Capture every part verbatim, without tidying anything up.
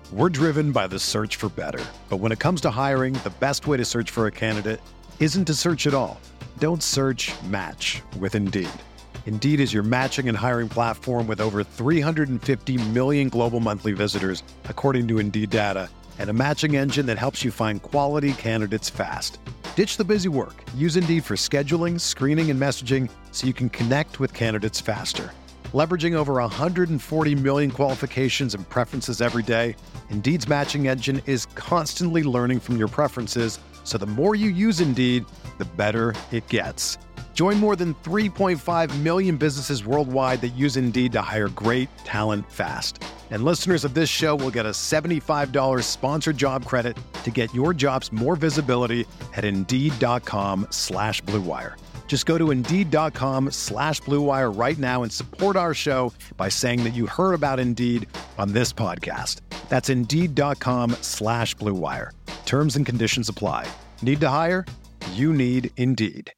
We're driven by the search for better. But when it comes to hiring, the best way to search for a candidate isn't to search at all. Don't search, match with Indeed. Indeed is your matching and hiring platform with over three hundred fifty million global monthly visitors, according to Indeed data, and a matching engine that helps you find quality candidates fast. Ditch the busy work. Use Indeed for scheduling, screening, and messaging so you can connect with candidates faster. Leveraging over one hundred forty million qualifications and preferences every day, Indeed's matching engine is constantly learning from your preferences, so the more you use Indeed, the better it gets. Join more than three point five million businesses worldwide that use Indeed to hire great talent fast. And listeners of this show will get a seventy-five dollars sponsored job credit to get your jobs more visibility at Indeed.com slash Blue Wire. Just go to Indeed.com slash Blue Wire right now and support our show by saying that you heard about Indeed on this podcast. That's Indeed.com slash Blue Wire. Terms and conditions apply. Need to hire? You need Indeed.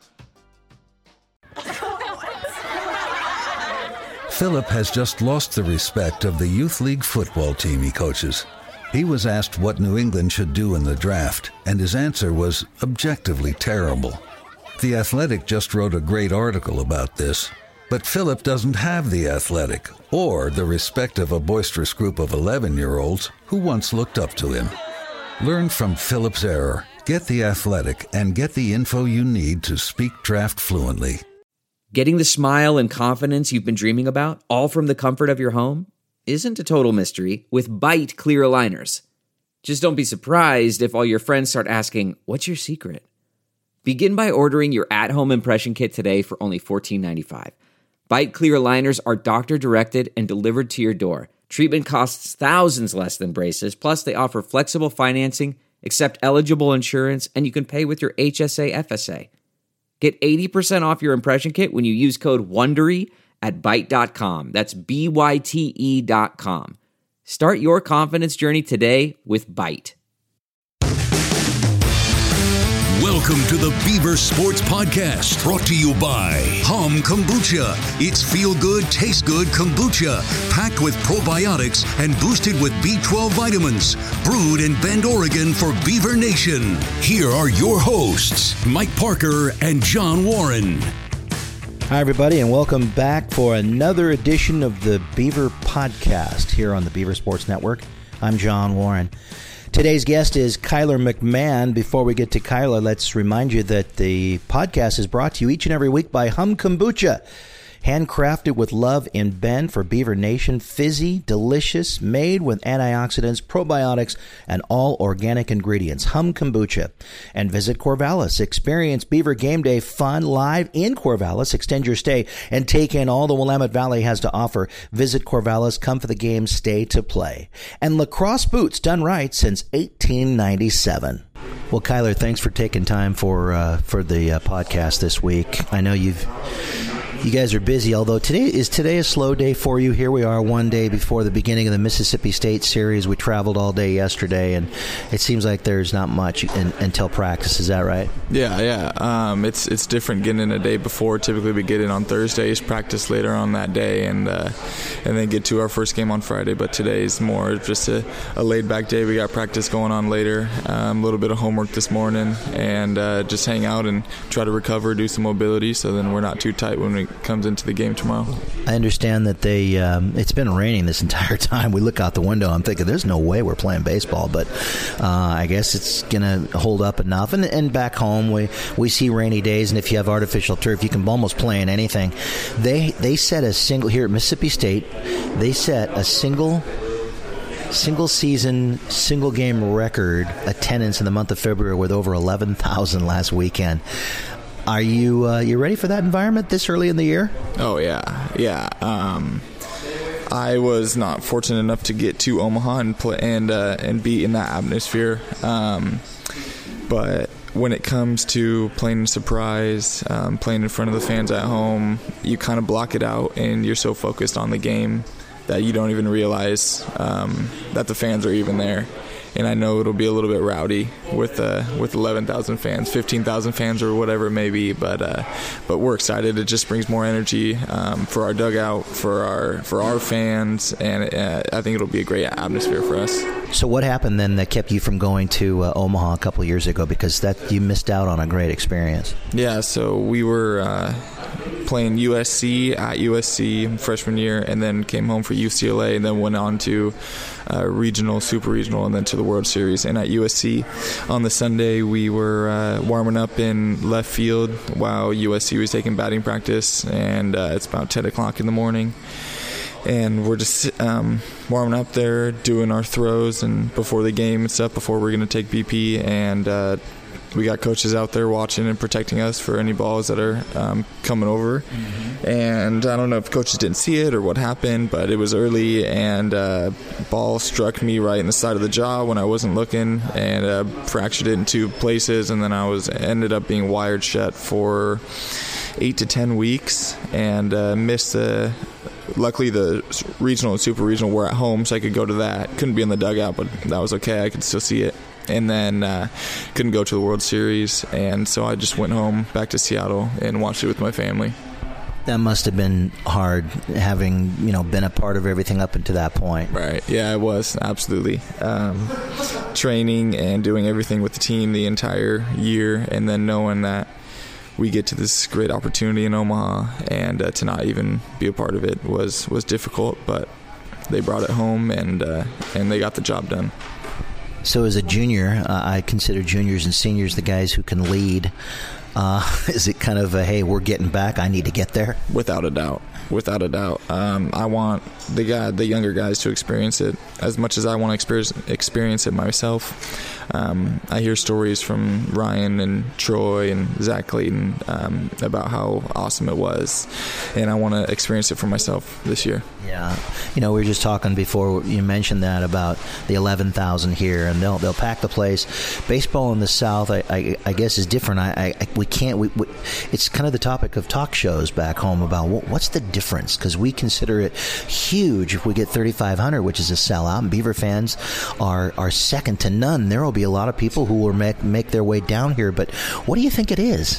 Philip has just lost the respect of the youth league football team he coaches. He was asked what New England should do in the draft, and his answer was objectively terrible. The Athletic just wrote a great article about this, but Philip doesn't have The Athletic or the respect of a boisterous group of eleven-year-olds who once looked up to him. Learn from Philip's error, get The Athletic, and get the info you need to speak draft fluently. Getting the smile and confidence you've been dreaming about, all from the comfort of your home, isn't a total mystery with Byte clear aligners. Just don't be surprised if all your friends start asking, "What's your secret?" Begin by ordering your at-home impression kit today for only fourteen ninety-five. Byte clear aligners are doctor-directed and delivered to your door. Treatment costs thousands less than braces, plus they offer flexible financing, accept eligible insurance, and you can pay with your H S A F S A. Get eighty percent off your impression kit when you use code WONDERY at byte dot com. That's B Y T E dot com. Start your confidence journey today with Byte. Welcome to the Beaver Sports Podcast, brought to you by Hum Kombucha. It's feel-good, taste-good kombucha, packed with probiotics and boosted with B twelve vitamins. Brewed in Bend, Oregon for Beaver Nation. Here are your hosts, Mike Parker and John Warren. Hi, everybody, and welcome back for another edition of the Beaver Podcast here on the Beaver Sports Network. I'm John Warren. Today's guest is Kyler McMahon. Before we get to Kyler, let's remind you that the podcast is brought to you each and every week by Hum Kombucha. Handcrafted with love in Bend for Beaver Nation. Fizzy, delicious, made with antioxidants, probiotics, and all organic ingredients. Hum Kombucha. And visit Corvallis. Experience Beaver Game Day fun live in Corvallis. Extend your stay and take in all the Willamette Valley has to offer. Visit Corvallis. Come for the game. Stay to play. And lacrosse boots done right since eighteen ninety-seven. Well, Kyler, thanks for taking time for uh, for the uh, podcast this week. I know you've... You guys are busy, although today is today a slow day for you. Here we are one day before the beginning of the Mississippi State Series. We traveled all day yesterday, and it seems like there's not much in, until practice. Is that right? Yeah, yeah. Um, it's it's different getting in a day before. Typically we get in on Thursdays, practice later on that day, and uh, and then get to our first game on Friday. But today is more just a, a laid-back day. We got practice going on later, um, a little bit of homework this morning, and uh, just hang out and try to recover, do some mobility, so then we're not too tight when we comes into the game tomorrow. I understand that they um, it's been raining this entire time. We look out the window, I'm thinking there's no way we're playing baseball, but uh, I guess it's going to hold up enough. And, and back home, we, we see rainy days, and if you have artificial turf, you can almost play in anything. They, they set a single, here at Mississippi State, they set a single single season, single game record attendance in the month of February with over eleven thousand last weekend. Are you uh, you ready for that environment this early in the year? Oh, yeah. Yeah. Um, I was not fortunate enough to get to Omaha and play, and uh, and be in that atmosphere. Um, but when it comes to playing a surprise, um, playing in front of the fans at home, you kind of block it out, and you're so focused on the game that you don't even realize um, that the fans are even there. and I know it'll be a little bit rowdy with uh, with eleven thousand fans, fifteen thousand fans, or whatever it may be. But uh, but we're excited. It just brings more energy um, for our dugout, for our for our fans, and uh, I think it'll be a great atmosphere for us. So what happened then that kept you from going to uh, Omaha a couple of years ago? Because that you missed out on a great experience. Yeah, so we were uh, playing U S C at U S C freshman year, and then came home for U C L A, and then went on to uh, regional, super regional, and then to the World Series. And at U S C on the Sunday, we were uh, warming up in left field while U S C was taking batting practice, and uh, it's about ten o'clock in the morning. And we're just um, warming up there, doing our throws, and before the game and stuff, before we're going to take B P. And uh, we got coaches out there watching and protecting us for any balls that are um, coming over. Mm-hmm. And I don't know if coaches didn't see it or what happened, but it was early, and uh, ball struck me right in the side of the jaw when I wasn't looking, and uh, fractured it in two places. And then I was ended up being wired shut for eight to ten weeks, and uh, missed the. Luckily, the regional and super regional were at home, so I could go to that. Couldn't be in the dugout, but that was okay. I could still see it. And then uh, couldn't go to the World Series, and so I just went home back to Seattle and watched it with my family. That must have been hard, having you know been a part of everything up until that point. Right. Yeah, it was absolutely um, training and doing everything with the team the entire year, and then knowing that we get to this great opportunity in Omaha, and uh, to not even be a part of it was, was difficult, but they brought it home, and uh, and they got the job done. So as a junior, uh, I consider juniors and seniors the guys who can lead. Uh, is it kind of a, hey, we're getting back, I need to get there? Without a doubt. Without a doubt. Um, I want the guy, the younger guys to experience it as much as I want to experience, experience it myself. Um, I hear stories from Ryan and Troy and Zach Clayton um, about how awesome it was, and I want to experience it for myself this year. Yeah, you know, we were just talking before you mentioned that about the eleven thousand here, and they'll they'll pack the place. Baseball in the South, I, I, I guess, is different. I, I we can't. We, we, it's kind of the topic of talk shows back home about what, what's the difference, because we consider it huge if we get thirty-five hundred, which is a sellout, and Beaver fans are are second to none. There will be a lot of people who will make make their way down here, but what do you think it is?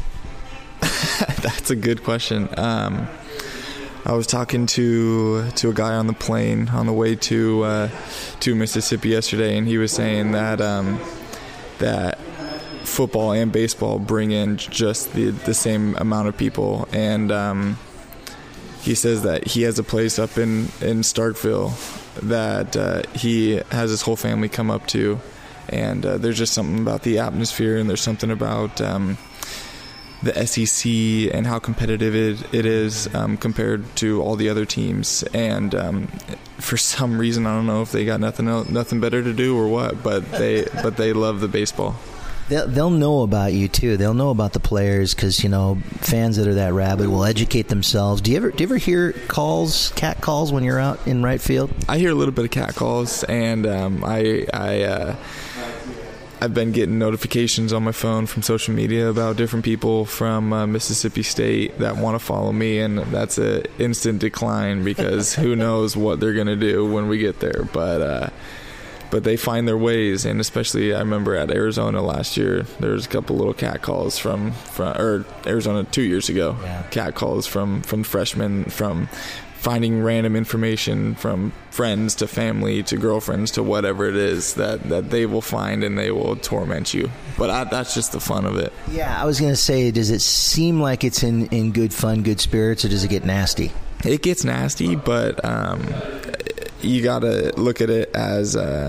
That's a good question. Um, I was talking to to a guy on the plane on the way to uh, to Mississippi yesterday, and he was saying that um, that football and baseball bring in just the the same amount of people, and um, he says that he has a place up in in Starkville that uh, he has his whole family come up to, and uh, there's just something about the atmosphere, and there's something about um, the S E C and how competitive it, it is um, compared to all the other teams. And um, for some reason, I don't know if they got nothing else, nothing better to do or what, but they but they love the baseball. They'll, they'll know about you too. They'll know about the players, because you know fans that are that rabid will educate themselves. Do you ever do you ever hear calls, cat calls, when you're out in right field? I hear a little bit of cat calls, and um, I I. Uh, I've been getting notifications on my phone from social media about different people from uh, Mississippi State that want to follow me, and that's an instant decline, because who knows what they're going to do when we get there. But uh, but they find their ways, and especially I remember at Arizona last year, there was a couple little cat calls from, from or Arizona two years ago, yeah. cat calls from, from freshmen, from finding random information from friends to family to girlfriends to whatever it is that, that they will find, and they will torment you. But I, that's just the fun of it. Yeah, I was going to say, does it seem like it's in, in good fun, good spirits, or does it get nasty? It gets nasty, but um, you got to look at it as uh,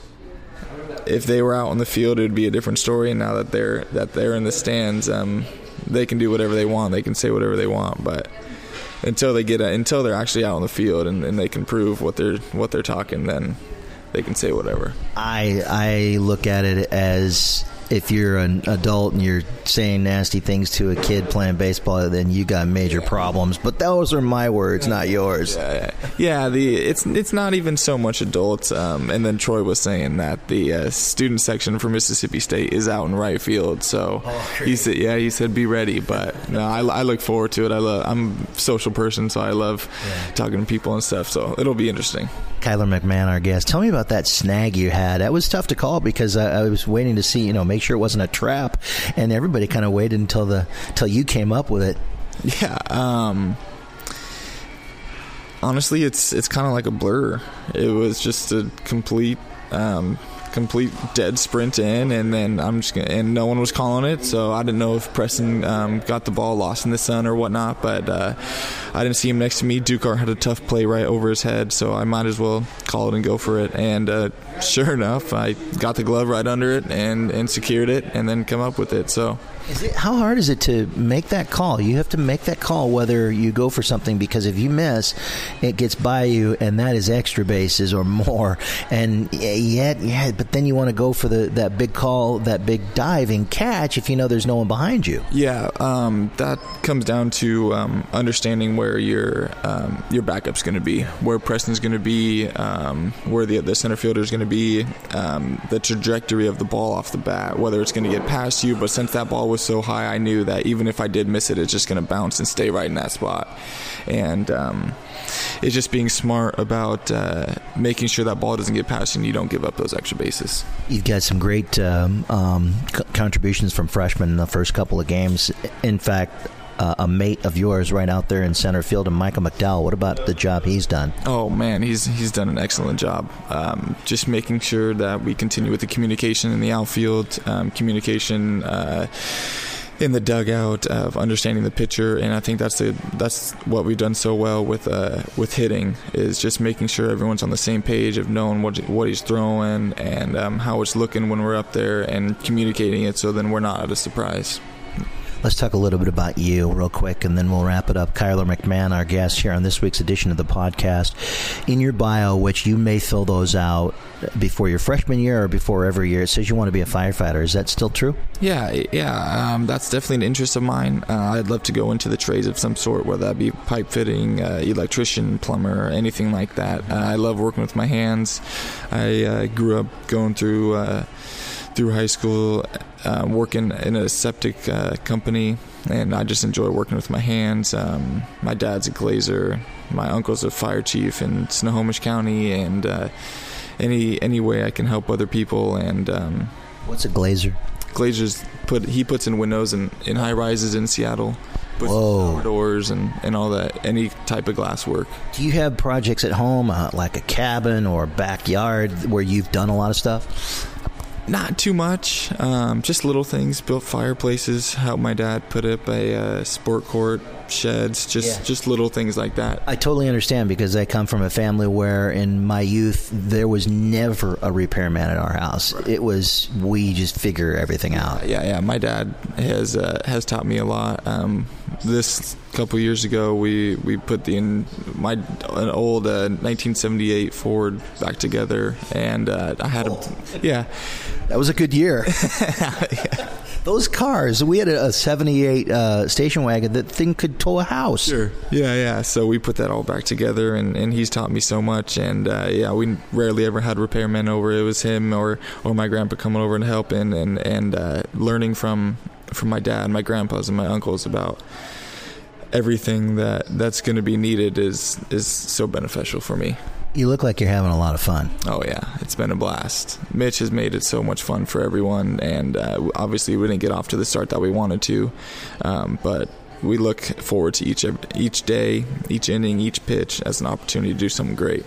if they were out on the field, it would be a different story. And now that they're that they're in the stands, um, they can do whatever they want. They can say whatever they want, but until they get a, until they're actually out on the field and, and they can prove what they're what they're talking, then they can say whatever. I I look at it as if you're an adult and you're saying nasty things to a kid playing baseball, then you got major problems. But those are my words, not yours. Yeah, yeah. The it's it's not even so much adults. Um, and then Troy was saying that the uh, student section for Mississippi State is out in right field. So oh, he said, yeah, he said, be ready. But no, I, I look forward to it. I love. I'm a social person, so I love yeah. talking to people and stuff. So it'll be interesting. Kyler McMahon, our guest. Tell me about that snag you had. That was tough to call because I, I was waiting to see, you know, make sure it wasn't a trap, and everybody kind of waited until the until you came up with it. Yeah. Um, honestly, it's it's kind of like a blur. It was just a complete. Um, complete dead sprint in, and then I'm just gonna, and no one was calling it, so I didn't know if Preston um, got the ball lost in the sun or whatnot, but uh, I didn't see him next to me. Dukar had a tough play right over his head, so I might as well call it and go for it, and uh, sure enough, I got the glove right under it and, and secured it and then come up with it. So Is it, how hard is it to make that call? You have to make that call whether you go for something, because if you miss, it gets by you, and that is extra bases or more. And yet, yeah, but then you want to go for the that big call, that big diving catch if you know there's no one behind you. Yeah, um, that comes down to um, understanding where your um, your backup's going to be, where Preston's going to be, um, where the the center fielder is going to be, um, the trajectory of the ball off the bat, whether it's going to get past you. But since that ball was so high, I knew that even if I did miss it, it's just going to bounce and stay right in that spot. And um, it's just being smart about uh, making sure that ball doesn't get past you and you don't give up those extra bases. You've got some great um, um, c- contributions from freshmen in the first couple of games. In fact, uh, a mate of yours right out there in center field, and Michael McDowell. What about the job he's done? Oh man, he's he's done an excellent job. Um, just making sure that we continue with the communication in the outfield, um, communication uh, in the dugout, of understanding the pitcher, and I think that's the that's what we've done so well with uh, with hitting, is just making sure everyone's on the same page of knowing what what he's throwing and um, how it's looking when we're up there, and communicating it so then we're not at a surprise. Let's talk a little bit about you real quick, and then we'll wrap it up. Kyler McMahon, our guest here on this week's edition of the podcast. In your bio, which you may fill those out before your freshman year or before every year, it says you want to be a firefighter. Is that still true? Yeah, yeah. Um, that's definitely an interest of mine. Uh, I'd love to go into the trades of some sort, whether that be pipe fitting, uh, electrician, plumber, anything like that. Uh, I love working with my hands. I uh, grew up going through... Uh, through high school, uh, working in a septic uh, company, and I just enjoy working with my hands. Um, my dad's a glazer. My uncle's a fire chief in Snohomish County, and uh, any any way I can help other people. And um, what's a glazer? Glazers put he puts in windows in, in high rises in Seattle. Puts Whoa. Doors and, and all that, any type of glass work. Do you have projects at home, uh, like a cabin or a backyard, where you've done a lot of stuff? Not too much, um, just little things. Built fireplaces, helped my dad put up a uh, sport court, sheds, just, yeah. just little things like that. I totally understand, because I come from a family where in my youth there was never a repairman at our house. Right. It was, we just figure everything out. Yeah, yeah. My dad has uh, has taught me a lot. Um, this couple years ago, we, we put the in, my an old uh, nineteen seventy-eight Ford back together, and uh, I had a yeah. That was a good year. Yeah. Those cars, we had a seventy-eight uh, station wagon. That thing could tow a house. Sure. Yeah, yeah. So we put that all back together, and, and he's taught me so much. And uh, yeah, we rarely ever had repairmen over. It was him or, or my grandpa coming over and helping, and and uh, learning from from my dad, my grandpas, and my uncles about everything that that's going to be needed is is so beneficial for me. You look like you're having a lot of fun. Oh, yeah. It's been a blast. Mitch has made it so much fun for everyone, and uh, obviously we didn't get off to the start that we wanted to, um, but we look forward to each each day, each inning, each pitch as an opportunity to do something great.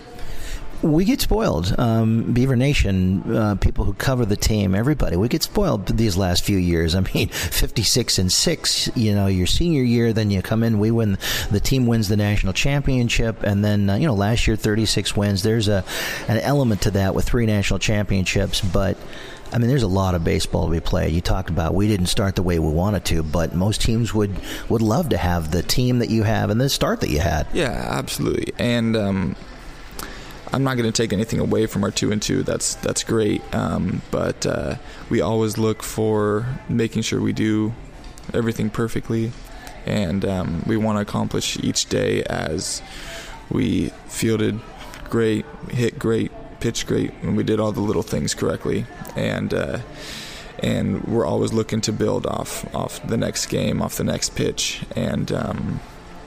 We get spoiled. Um, Beaver Nation, uh, people who cover the team, everybody, we get spoiled these last few years. I mean, fifty-six and six, you know, your senior year, then you come in, we win, the team wins the national championship, and then, uh, you know, last year, thirty-six wins. There's a an element to that with three national championships, but I mean, there's a lot of baseball to be played. You talked about we didn't start the way we wanted to, but most teams would, would love to have the team that you have and the start that you had. Yeah, absolutely. And, um, I'm not going to take anything away from our two and two. That's that's great. Um, but uh, we always look for making sure we do everything perfectly, and um, we want to accomplish each day as we fielded great, hit great, pitched great, and we did all the little things correctly. And uh, and we're always looking to build off off the next game, off the next pitch, and. Um,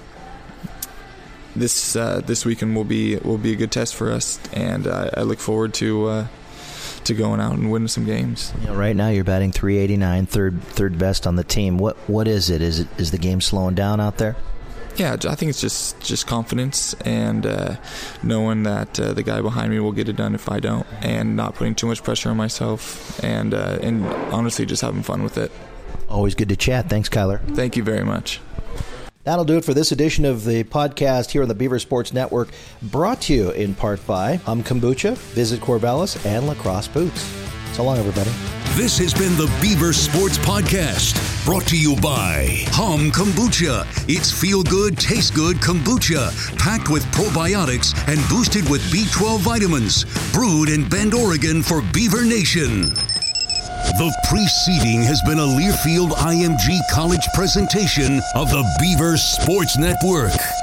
This uh, this weekend will be will be a good test for us, and uh, I look forward to uh, to going out and winning some games. You know, right now you're batting three eighty-nine, third third best on the team. What what is it? Is it is the game slowing down out there? Yeah, I think it's just, just confidence and uh, knowing that uh, the guy behind me will get it done if I don't, and not putting too much pressure on myself, and uh, and honestly just having fun with it. Always good to chat. Thanks, Kyler. Thank you very much. That'll do it for this edition of the podcast here on the Beaver Sports Network, brought to you in part by Hum Kombucha, Visit Corvallis, and Lacrosse Boots. So long, everybody. This has been the Beaver Sports Podcast, brought to you by Hum Kombucha. It's feel-good, taste-good kombucha, packed with probiotics and boosted with B twelve vitamins. Brewed in Bend, Oregon for Beaver Nation. The preceding has been a Learfield I M G College presentation of the Beaver Sports Network.